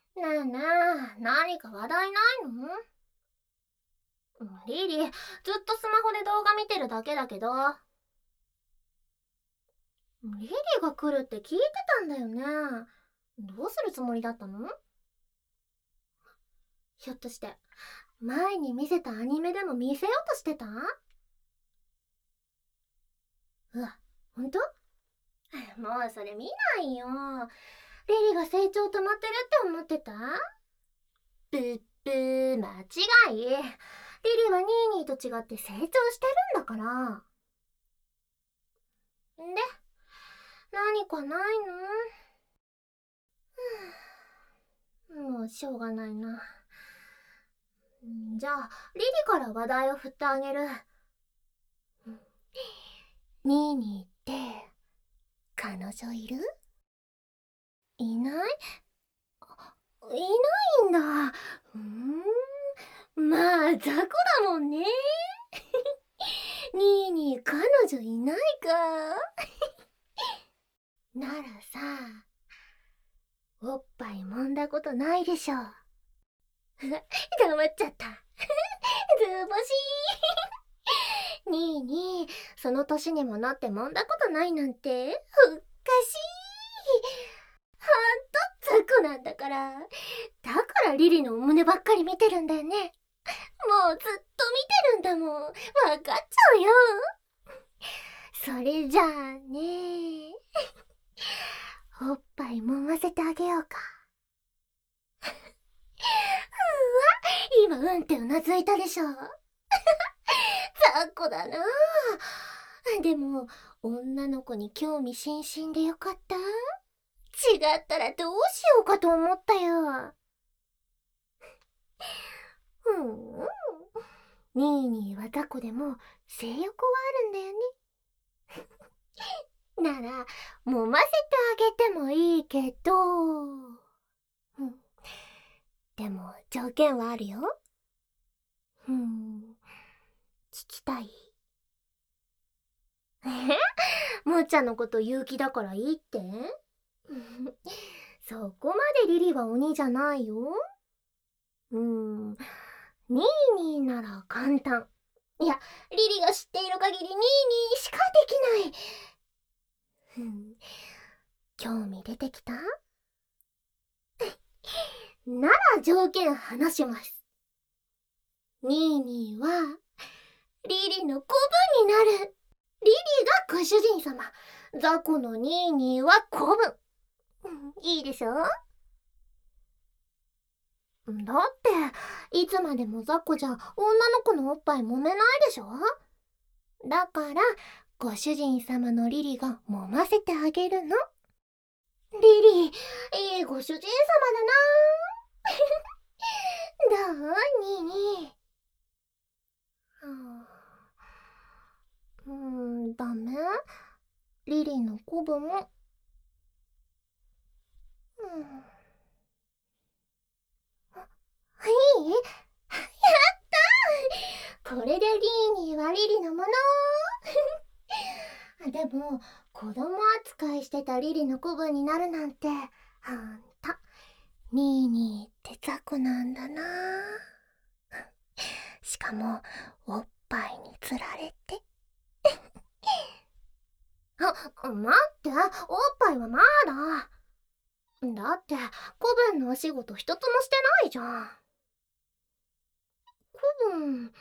ねえねえ、何か話題ないの？リリー、ずっとスマホで動画見てるだけだけど。リリーが来るって聞いてたんだよね。どうするつもりだったの？ひょっとして、前に見せたアニメでも見せようとしてた？うわ、ほんと？もうそれ見ないよ。リリーが成長止まってるって思ってた？ブッブー、間違い。リリーはニーニーと違って成長してるんだから。で、何かないの？もうしょうがないな。じゃあ、リリから話題を振ってあげる。ニーニーって、彼女いる？いない？いないんだ。まあ、雑魚だもんね。ニーニー、彼女いないか？ならさ、おっぱい揉んだことないでしょ。黙っちゃった。図星。ニーニー、その年にもなって揉んだことないなんて、おっかしい。ほんと雑魚なんだから。だからリリのお胸ばっかり見てるんだよね。もうずっと見てるんだもん。わかっちゃうよ。それじゃあね。おっぱい揉ませてあげようか。うわ、今うんってうなずいたでしょ。雑魚だな。でも、女の子に興味津々でよかった。違ったらどうしようかと思ったよ。ニーニーは雑魚でも性欲はあるんだよね。なら、揉ませてあげてもいいけど、でも条件はあるよ。聞きたい？むっちゃんのこと勇気だからいいって？そこまでリリは鬼じゃないよ。ニーニーなら簡単。いや、リリが知っている限りニーニーしかできない。興味出てきた？なら条件話します。ニーニーはリリの子分になる。リリがご主人様。雑魚のニーニーは子分。いいでしょ？だっていつまでも雑魚じゃ女の子のおっぱい揉めないでしょ。だからご主人様のリリが揉ませてあげるの。リリ、いいご主人様だな。どう？ニーニー。ダメ？リリの子分も。いい？やったー。これでリーニーはリリのもの。でも子供扱いしてたリリの子分になるなんて、ほんとニーニーって雑魚なんだな。しかもおっぱいにつられて。待って、おっぱいはまだ。だって子分のお仕事一つもしてないじゃん。子分、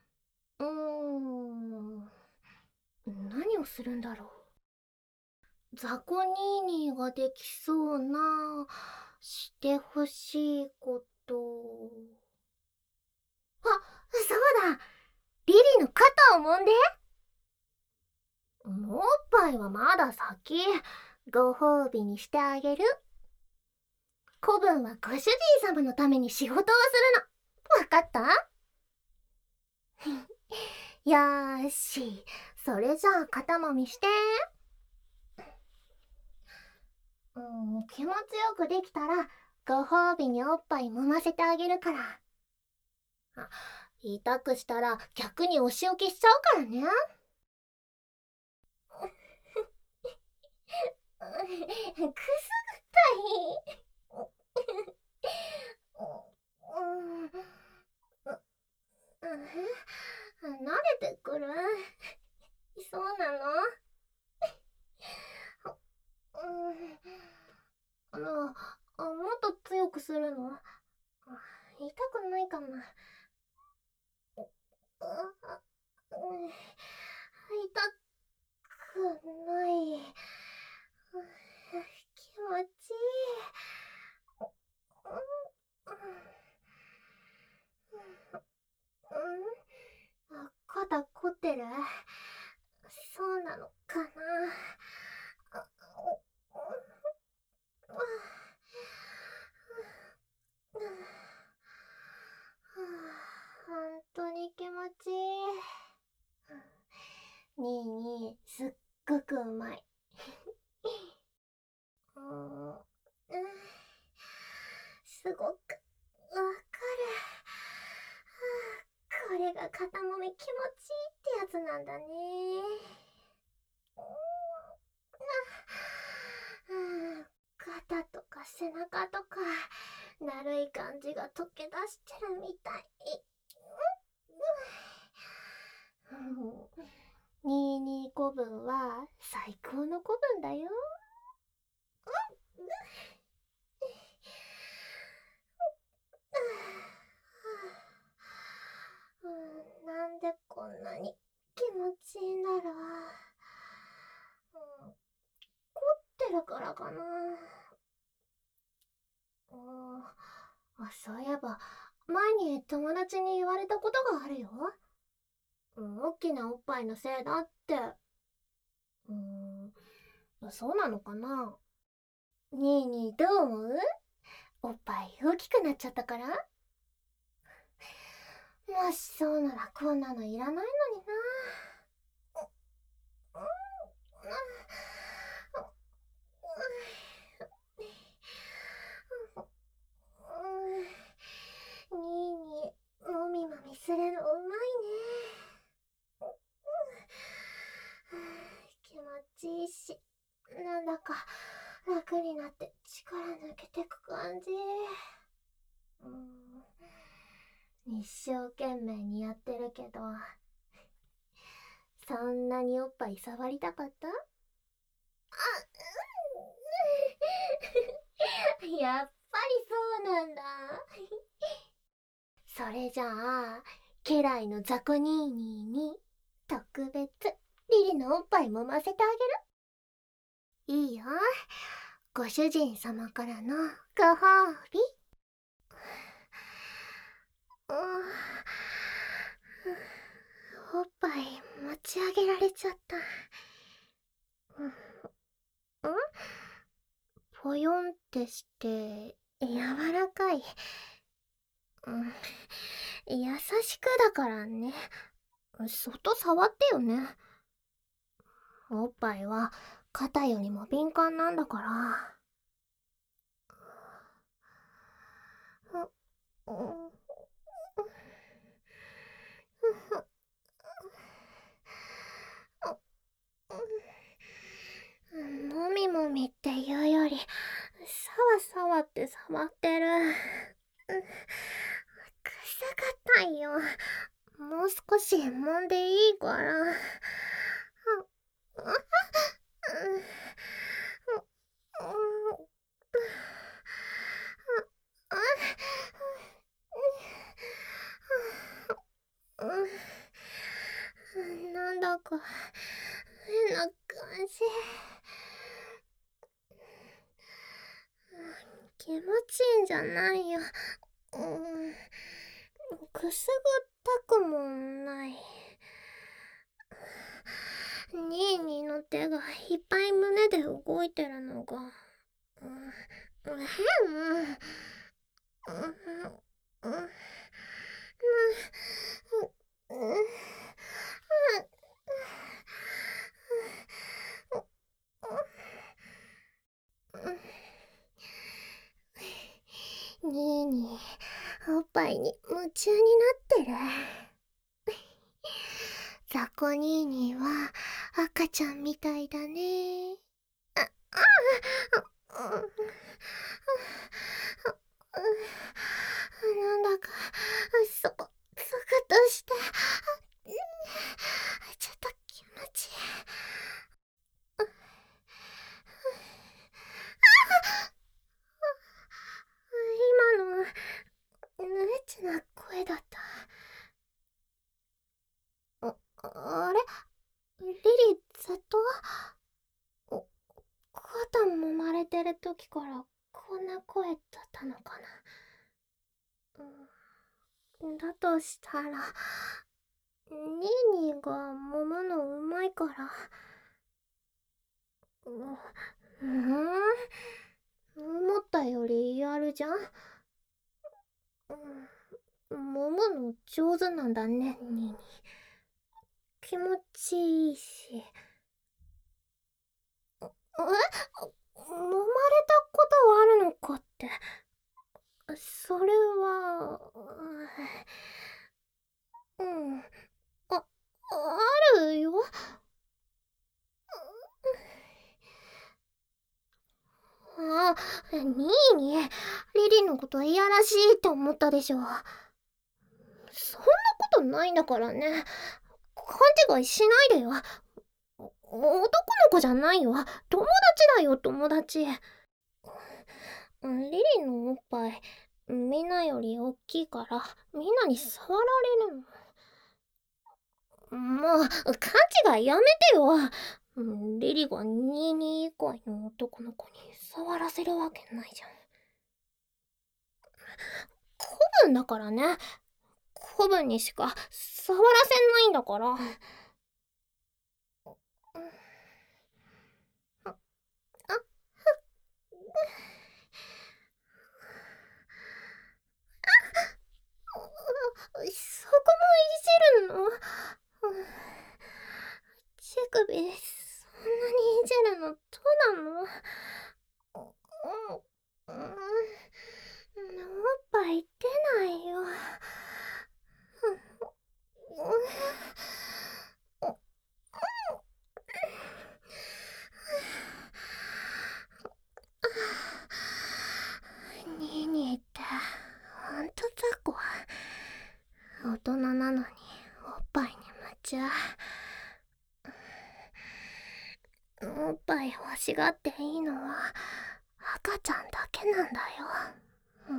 何をするんだろう。雑魚ニーニーができそうな、してほしいこと。そうだ、リリの肩を揉んで。おっぱいはまだ先。ご褒美にしてあげる。子分はご主人様のために仕事をするの。わかった？よーし、それじゃあ肩もみして。気持ちよくできたらご褒美におっぱい揉ませてあげるから。痛くしたら逆にお仕置きしちゃうからね。くすぐったい。 もっと強くするの？痛くないかな？痛くない。気持ちいい。肩凝ってる？そうなのかな？本当に気持ちいい。にいにすっごくうまい。すごくわかる。これが肩もみ気持ちいいってやつなんだね。肩とか背中とかだるい感じが溶け出してるみたい。22古文は最高の古文だよ。なんでこんなに気持ちいいんだろう。凝ってるからかな。そういえば前に友達に言われたことがあるよ。大きなおっぱいのせいだって。そうなのかな？にいにどう思う？おっぱい大きくなっちゃったから？もしそうならこんなのいらないのにな。にいにもみもみするのうまいね。気持ちいいし、なんだか楽になって力抜けてく感じ。一生懸命にやってるけど、そんなにおっぱい触りたかった？やっぱりそうなんだ。それじゃあ家来の雑魚ニーニーに特別リリのおっぱい揉ませてあげる。いいよ、ご主人様からのご褒美。おっぱい持ち上げられちゃった。ぽよんってして柔らかい。優しくだからね。外触ってよね。おっぱいは肩よりも敏感なんだから。もみもみっていうよりさわさわって触ってる。臭かったんよ。もう少し揉んでいいから。なんだか変な感じ。気持ちいいんじゃないよ。くすぐったくもない。ニーニーの手がいっぱい胸で動いてるのが変。ニーニーおっぱいに夢中になってる。ザコニーニーは赤ちゃんみたいだね。なんだかそくっとしてちょっと気持ちいい。 きからこんな声だったのかな。だとしたら、ニーニーが揉むのうまいから。思ったよりやるじゃん。揉むの上手なんだね、ニーニー。気持ちいいし。揉まれたことはあるのかって。それは、あるよ。ニーニー、リリのこといやらしいって思ったでしょ。そんなことないんだからね。勘違いしないでよ。男の子じゃないよ。友達だよ、友達。リリのおっぱい、みんなより大きいから、みんなに触られるの。もう、勘違いやめてよ。リリがニーニー以外の男の子に触らせるわけないじゃん。古文だからね。古文にしか触らせないんだから。そこもいじるの？乳首、そんなにいじるのどうなの？おっぱい出ないよ。ニーニーってほんと雑魚。大人なのにおっぱいに夢中。おっぱい欲しがっていいのは赤ちゃんだけなんだよ。もう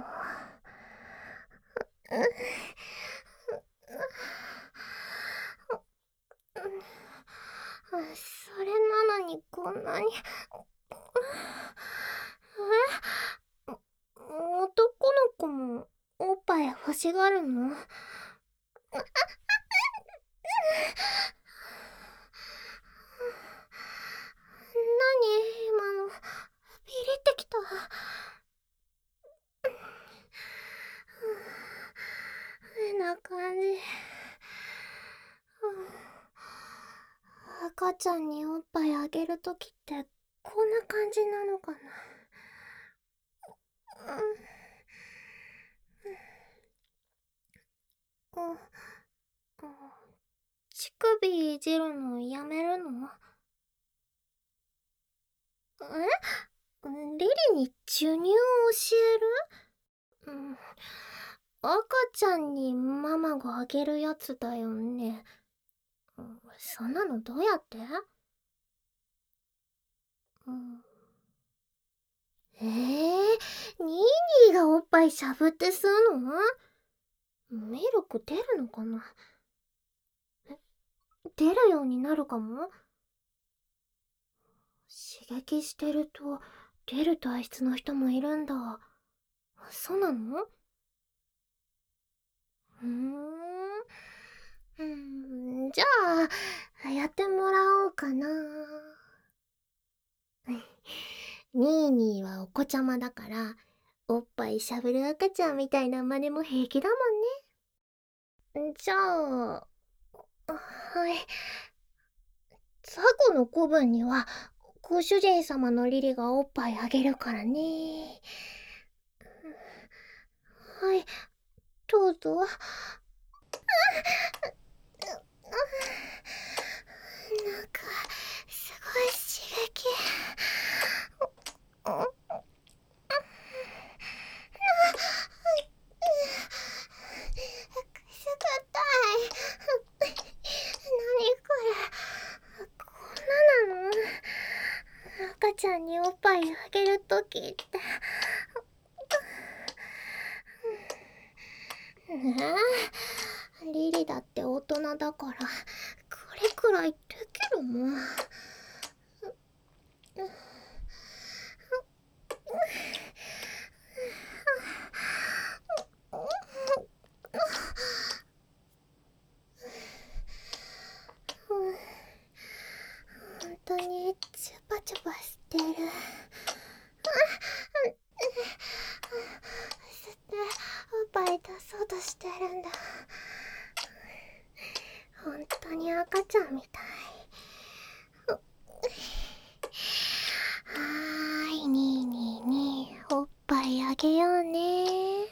それなのにこんなに男の子もおっぱい欲しがるの？何今の。ビリってきた。変な感じ。赤ちゃんにおっぱいあげるときってこんな感じなのかな。乳首いじるのやめるの？リリに授乳を教える？赤ちゃんにママがあげるやつだよね。そんなのどうやって？ニーニーがおっぱいしゃぶって吸うの？ミルク出るのかな？出るようになるかも？刺激してると出る体質の人もいるんだ。そうなの？じゃあやってもらおうかな。ニーニーはお子ちゃまだからおっぱいしゃぶる赤ちゃんみたいな真似も平気だもんね。じゃあ、はい。ザコの子分にはご主人様のリリがおっぱいあげるからね。はい、どうぞ。なんかすごい刺激。くすぐったい。何これ。こんななの？赤ちゃんにおっぱいあげるときって。リリだって大人だからこれくらいできるもん。 ことしてるんだ。本当に赤ちゃんみたい。はーい、にーにーにー、おっぱいあげようね。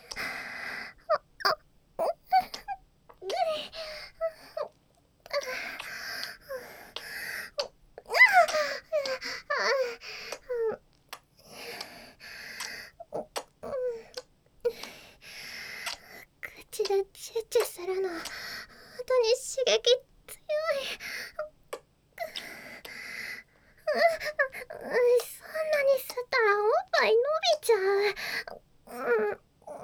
口でチュッチュするの、本当に刺激強い。そんなに吸ったらおっぱい伸びちゃう。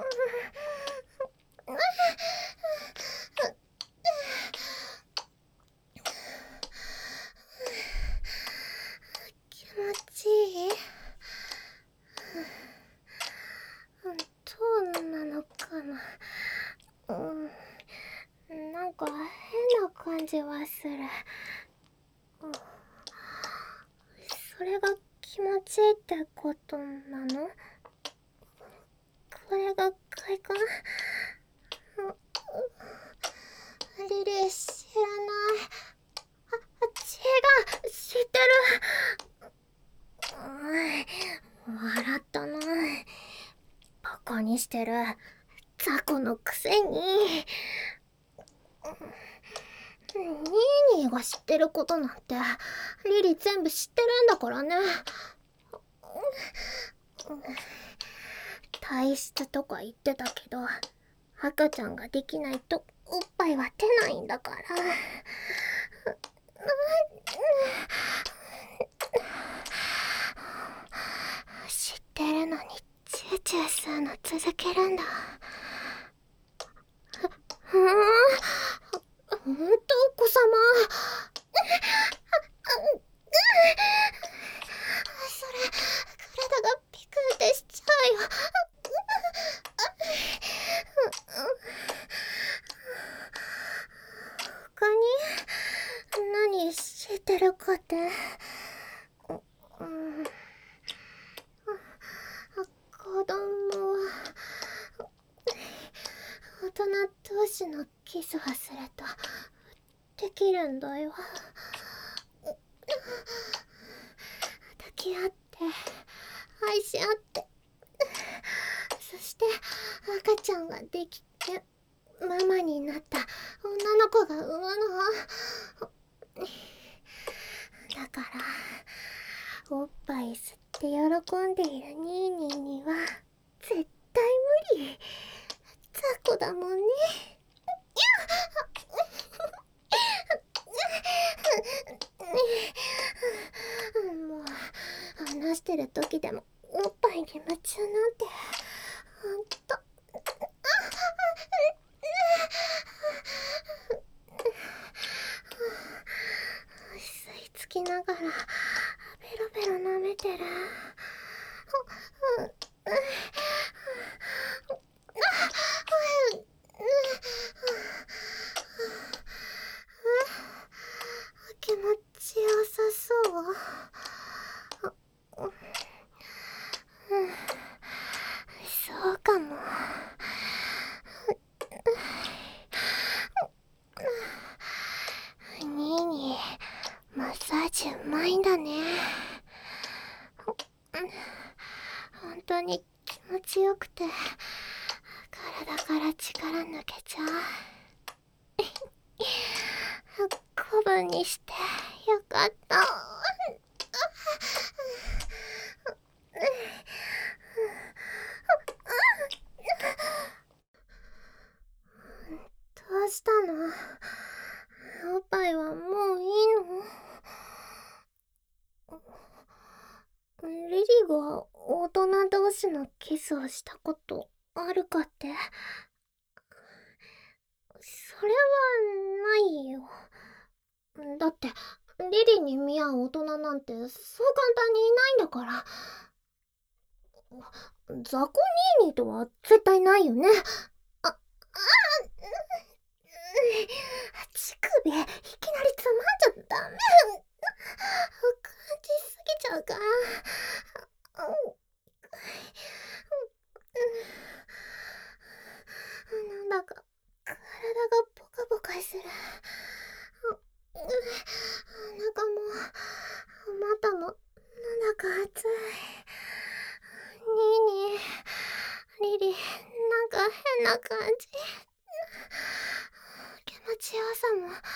気持ちいい。どうなのかな。なんか変な感じはする。それが気持ちいいってことなの？これが快感？リリー知らない。違う、知ってる。笑ったな。バカにしてる。雑魚のくせに。ニーニーが知ってることなんてリリ全部知ってるんだからね。体質とか言ってたけど、赤ちゃんができないとおっぱいは出ないんだから。知ってるのにチューチュー吸うの続けるんだ。ほんとお子様。それ体がピクってしちゃうよ。他に何知ってるかって。子供は大人同士のキスをするとできるんだよ。抱き合って愛し合って、そして赤ちゃんができてママになった女の子が産むの。だからおっぱい吸って喜んでいるニーニーには絶対無理。雑魚だもんね。もう話してる時でもおっぱいに夢中なんてほんと。吸い付きながらベロベロ舐めてる。気持ちよさそう。そうかも。ニーニー、マッサージうまいんだね。本当に気持ちよくて体から力抜けちゃう。古文にしてよかった。どうしたの？おっぱいはもういいの？リリが大人同士のキスをしたことあるかって。それはないよ。だってリリに見合う大人なんてそう簡単にいないんだから。雑魚ニーニーとは絶対ないよね。乳首いきなりつまんじゃダメ。感じすぎちゃうから。なんだかんな感じ。気持ちよさもなんか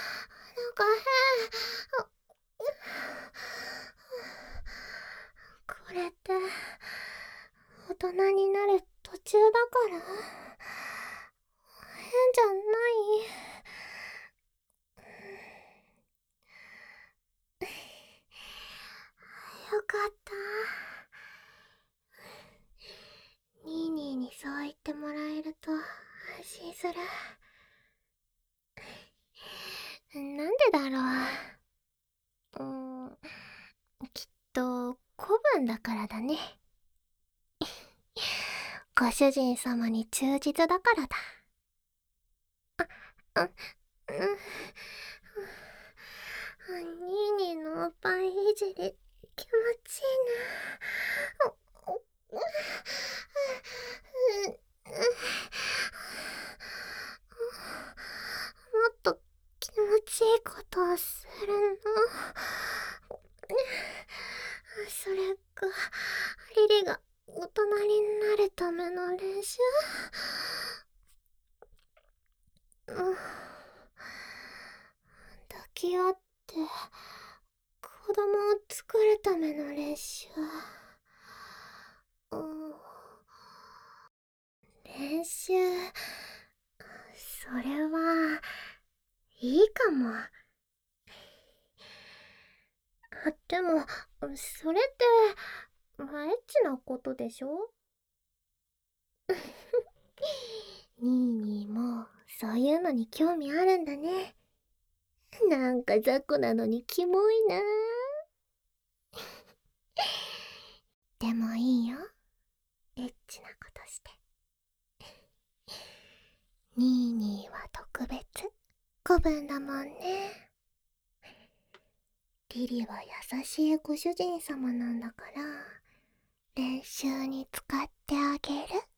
これって大人になる途中だから変じゃない？よかった。ニーニーにそう言ってもらえると安心する。なんでだろう。きっと古文だからだね。ご主人様に忠実だからだ。あ、ニーニーのおっぱいいじり気持ちいいな。もっと気持ちいいことをするの。それかリリが大人になるための練習？抱き合って子供を作るための練習。練習、それはいいかも。でもそれってエッチなことでしょ？ニーニーもそういうのに興味あるんだね。なんか雑魚なのにキモいな。でもいいよ、エッチなことして。ニーニーは特別子分だもんね。リリは優しいご主人様なんだから練習に使ってあげる。